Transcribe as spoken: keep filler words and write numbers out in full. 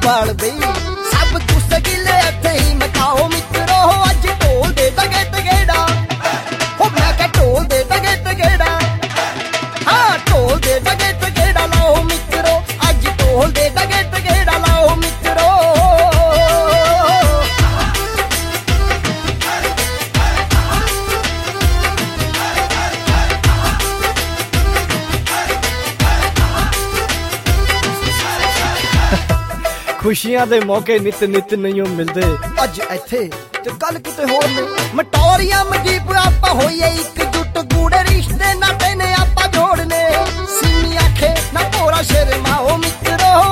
पाल बई सब कुछ गिले इत्थे ही मकाओ मित्रो अज ढोल दे दगे तगेड़ा हो मैं क्या ढोल दे दगे तगेड़ा हाँ ढोल दे दगे तगेड़ा लाओ मित्रो अज ढोल दे दगे तगेड़ा लाओ मित्रो खुशियां दे मौके नित नित नहीं मिलते अज इत्थे ते कल किते होर ने मटोरिया मजीब आपा होइए एकजुट गूढ़े रिश्ते नाते ने आपा जोड़ने सिमी आखे ना पोरा शर्माओ मित्रो